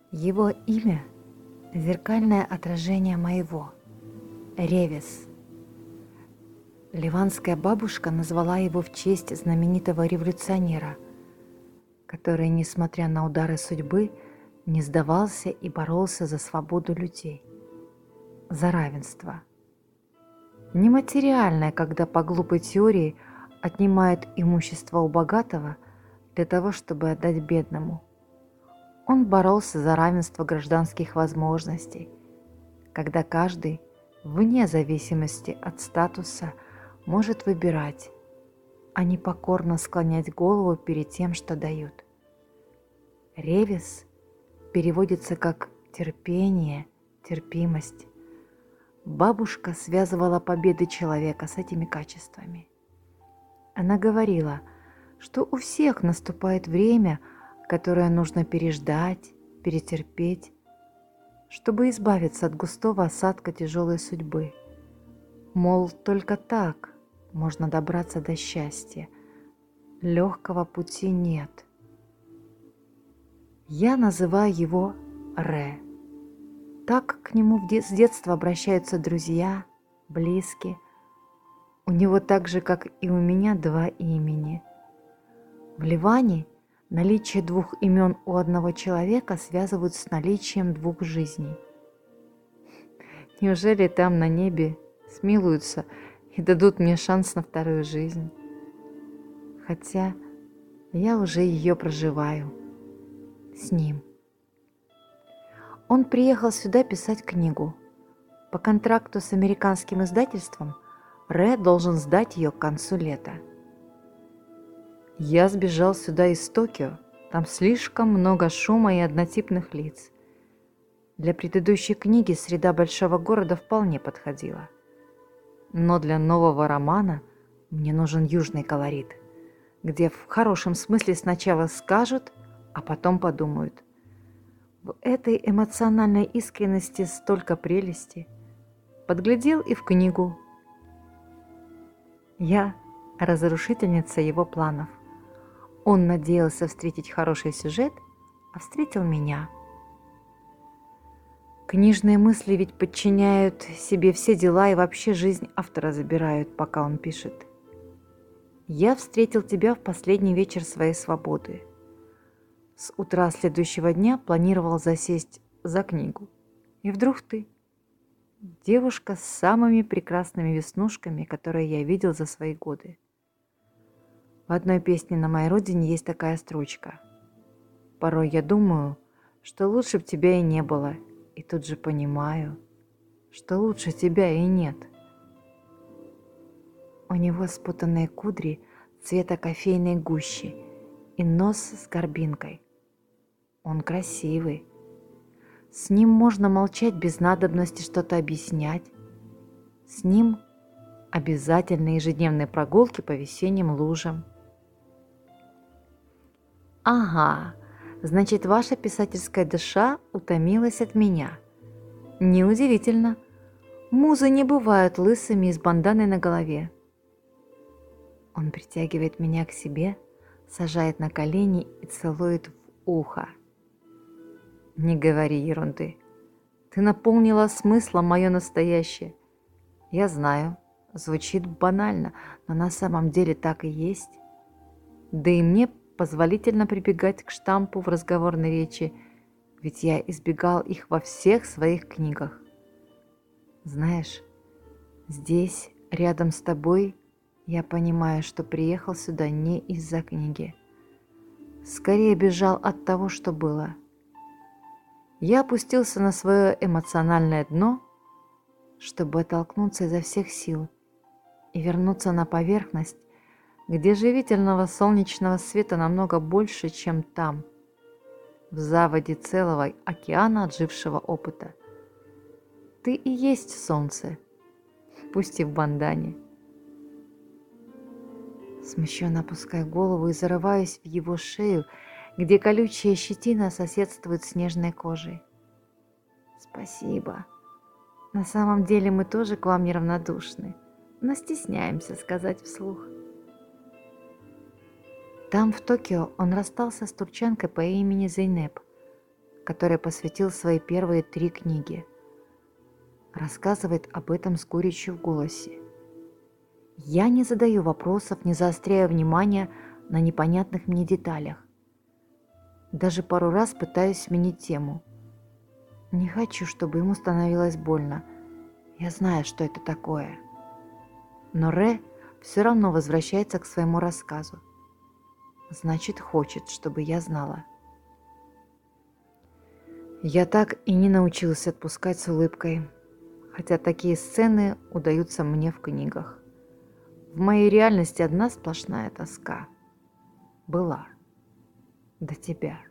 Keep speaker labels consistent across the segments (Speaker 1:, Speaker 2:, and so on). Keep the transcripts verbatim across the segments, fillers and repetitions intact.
Speaker 1: Его имя – зеркальное отражение моего, Ревес. Ливанская бабушка назвала его в честь знаменитого революционера, который, несмотря на удары судьбы, не сдавался и боролся за свободу людей, за равенство. Нематериальное, когда по глупой теории отнимают имущество у богатого для того, чтобы отдать бедному. Он боролся за равенство гражданских возможностей, когда каждый, вне зависимости от статуса, может выбирать, а не покорно склонять голову перед тем, что дают. Ревес переводится как терпение, терпимость. Бабушка связывала победы человека с этими качествами. Она говорила, что у всех наступает время, которое нужно переждать, перетерпеть, чтобы избавиться от густого осадка тяжелой судьбы. Мол, только так можно добраться до счастья. Легкого пути нет. Я называю его Ре. Так к нему с детства обращаются друзья, близкие. У него так же, как и у меня, два имени. В Ливане наличие двух имен у одного человека связывают с наличием двух жизней. Неужели там на небе смилуются и дадут мне шанс на вторую жизнь? Хотя я уже ее проживаю с ним. Он приехал сюда писать книгу. По контракту с американским издательством Ре должен сдать ее к концу лета. Я сбежал сюда из Токио. Там слишком много шума и однотипных лиц. Для предыдущей книги среда большого города вполне подходила. Но для нового романа мне нужен южный колорит, где в хорошем смысле сначала скажут, а потом подумают. В этой эмоциональной искренности столько прелести. Подглядел и в книгу. Я разрушительница его планов. Он надеялся встретить хороший сюжет, а встретил меня. Книжные мысли ведь подчиняют себе все дела и вообще жизнь автора забирают, пока он пишет. Я встретил тебя в последний вечер своей свободы. С утра следующего дня планировал засесть за книгу. И вдруг ты. Девушка с самыми прекрасными веснушками, которые я видел за свои годы. В одной песне на моей родине есть такая строчка. Порой я думаю, что лучше б тебя и не было, и тут же понимаю, что лучше тебя и нет. У него спутанные кудри цвета кофейной гущи и нос с горбинкой. Он красивый. С ним можно молчать без надобности что-то объяснять. С ним обязательны ежедневные прогулки по весенним лужам. Ага, значит, ваша писательская душа утомилась от меня. Неудивительно. Музы не бывают лысыми и с банданой на голове. Он притягивает меня к себе, сажает на колени и целует в ухо. Не говори ерунды. Ты наполнила смыслом мое настоящее. Я знаю, звучит банально, но на самом деле так и есть. Да и мне позволительно прибегать к штампу в разговорной речи, ведь я избегал их во всех своих книгах. Знаешь, здесь, рядом с тобой, я понимаю, что приехал сюда не из-за книги. Скорее бежал от того, что было. Я опустился на свое эмоциональное дно, чтобы оттолкнуться изо всех сил и вернуться на поверхность, где живительного солнечного света намного больше, чем там, в заводе целого океана отжившего опыта. Ты и есть солнце, пусть и в бандане. Смущенно опускаю голову и зарываюсь в его шею, где колючая щетина соседствует с нежной кожей. Спасибо. На самом деле мы тоже к вам неравнодушны, но стесняемся сказать вслух. Там, в Токио, он расстался с турчанкой по имени Зейнеп, которой посвятил свои первые три книги. Рассказывает об этом с горечью в голосе. Я не задаю вопросов, не заостряю внимание на непонятных мне деталях. Даже пару раз пытаюсь сменить тему. Не хочу, чтобы ему становилось больно. Я знаю, что это такое. Но Рэ все равно возвращается к своему рассказу. Значит, хочет, чтобы я знала. Я так и не научился отпускать с улыбкой, хотя такие сцены удаются мне в книгах. В моей реальности одна сплошная тоска. Была. До тебя.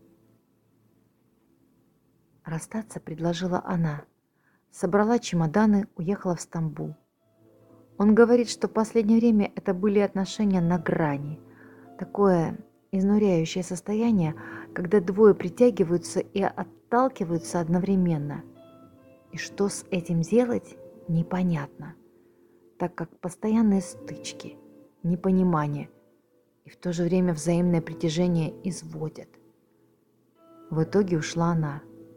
Speaker 1: Расстаться предложила она. Собрала чемоданы, уехала в Стамбул. Он говорит, что в последнее время это были отношения на грани. Такое изнуряющее состояние, когда двое притягиваются и отталкиваются одновременно. И что с этим делать, непонятно, так как постоянные стычки, непонимание и в то же время взаимное притяжение изводят. В итоге ушла она.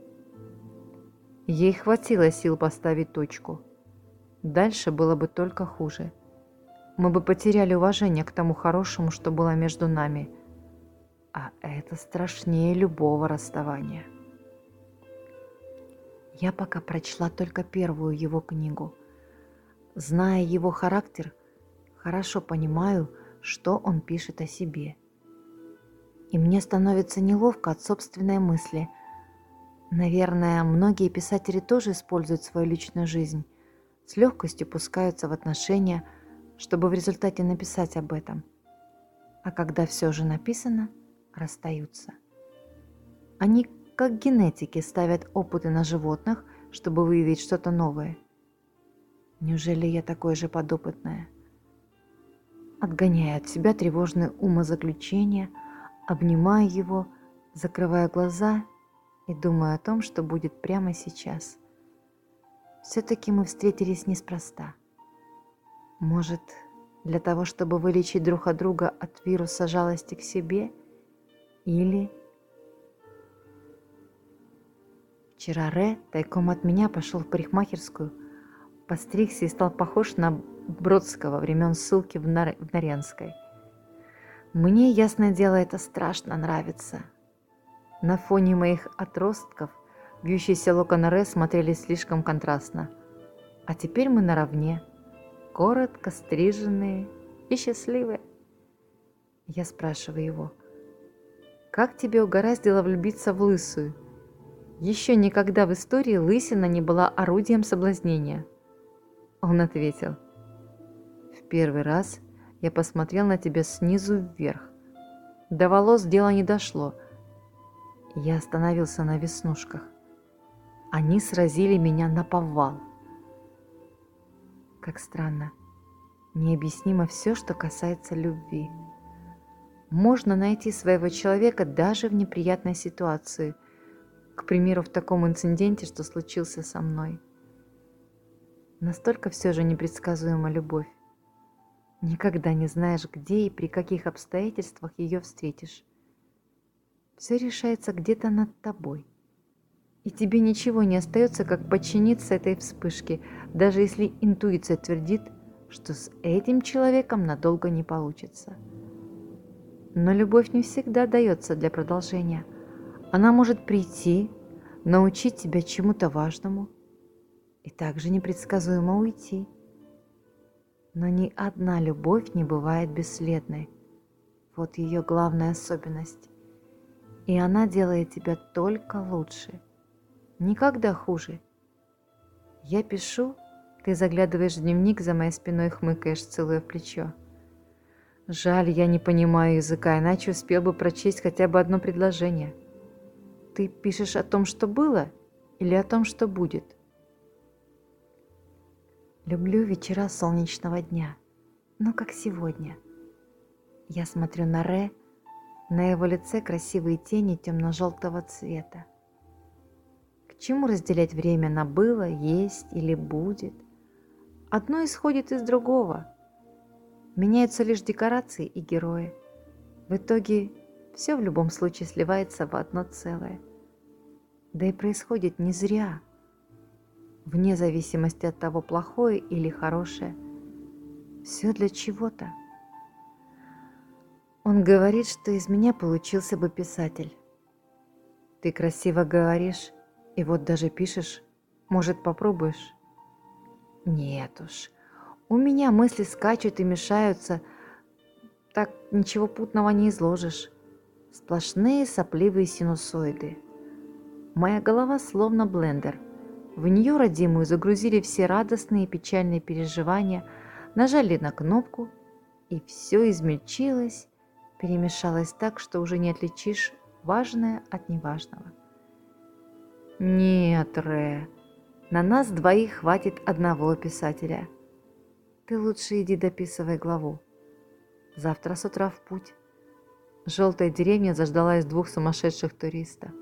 Speaker 1: Ей хватило сил поставить точку. Дальше было бы только хуже. Мы бы потеряли уважение к тому хорошему, что было между нами. А это страшнее любого расставания. Я пока прочла только первую его книгу. Зная его характер, хорошо понимаю, что он пишет о себе. И мне становится неловко от собственной мысли. Наверное, многие писатели тоже используют свою личную жизнь, с легкостью пускаются в отношения, чтобы в результате написать об этом. А когда все же написано, расстаются. Они, как генетики, ставят опыты на животных, чтобы выявить что-то новое. Неужели я такое же подопытное? Отгоняя от себя тревожные умозаключения, обнимаю его, закрывая глаза и думаю о том, что будет прямо сейчас. Все-таки мы встретились неспроста. Может, для того, чтобы вылечить друг от друга от вируса жалости к себе? Или... Вчера Рэ тайком от меня пошел в парикмахерскую, постригся и стал похож на Бродского времен ссылки в, Нар... в Наренской. Мне, ясное дело, это страшно нравится. На фоне моих отростков вьющиеся локоны Рэ смотрелись слишком контрастно. А теперь мы наравне, коротко стриженные и счастливые. Я спрашиваю его, как тебе угораздило влюбиться в лысую? Еще никогда в истории лысина не была орудием соблазнения. Он ответил, в первый раз я посмотрел на тебя снизу вверх. До волос дело не дошло. Я остановился на веснушках. Они сразили меня наповал. Как странно, необъяснимо все, что касается любви. Можно найти своего человека даже в неприятной ситуации, к примеру, в таком инциденте, что случился со мной. Настолько все же непредсказуема любовь. Никогда не знаешь, где и при каких обстоятельствах ее встретишь. Все решается где-то над тобой. И тебе ничего не остается, как подчиниться этой вспышке, даже если интуиция твердит, что с этим человеком надолго не получится. Но любовь не всегда дается для продолжения. Она может прийти, научить тебя чему-то важному и также непредсказуемо уйти. Но ни одна любовь не бывает бесследной. Вот ее главная особенность. И она делает тебя только лучше. Никогда хуже. Я пишу, ты заглядываешь в дневник за моей спиной и хмыкаешь, целуя в плечо. Жаль, я не понимаю языка, иначе успел бы прочесть хотя бы одно предложение. Ты пишешь о том, что было, или о том, что будет? Люблю вечера солнечного дня, ну как сегодня. Я смотрю на Рэ, на его лице красивые тени темно-желтого цвета. К чему разделять время на было, есть или будет? Одно исходит из другого. Меняются лишь декорации и герои. В итоге все в любом случае сливается в одно целое. Да и происходит не зря, вне зависимости от того, плохое или хорошее. Все для чего-то. Он говорит, что из меня получился бы писатель. Ты красиво говоришь, и вот даже пишешь. Может, попробуешь? Нет уж. У меня мысли скачут и мешаются. Так ничего путного не изложишь. Сплошные сопливые синусоиды. Моя голова словно блендер. В нее родимую загрузили все радостные и печальные переживания, нажали на кнопку, и все измельчилось, перемешалось так, что уже не отличишь важное от неважного. Нет, Рэ, на нас двоих хватит одного писателя. Ты лучше иди дописывай главу. Завтра с утра в путь. Желтая деревня заждалась двух сумасшедших туристов.